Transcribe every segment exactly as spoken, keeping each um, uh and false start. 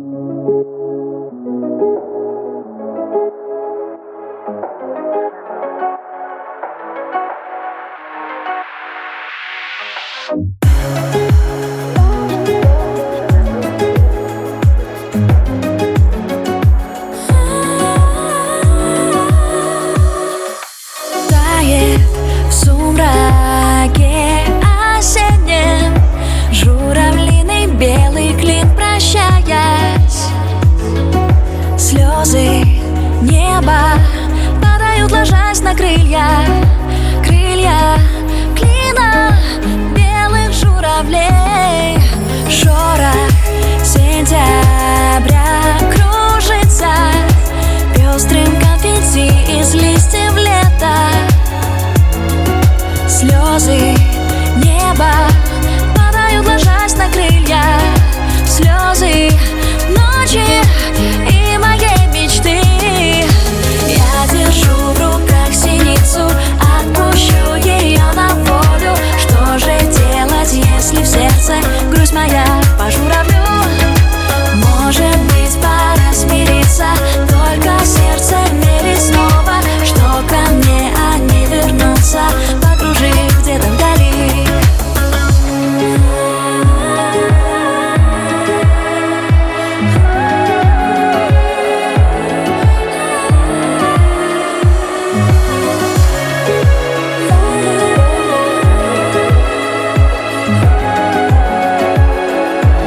Тает в сумраке осеннем журавлиный белый клин, прощаясь. Слезы неба падают, ложась на крылья, крылья клина белых журавлей. Шорох сентября кружится пестрым конфетти из листьев лета. Слезы неба падают, ложась на крылья, слезы ночи и моей мечты. Я держу в руках синицу, отпущу ее на волю. Что же делать, если в сердце грусть моя по журавлю? Может быть, пора смириться, только сердце верит снова, что ко мне они вернутся, покружив где-то вдали.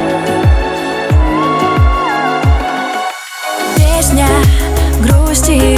Песня грусти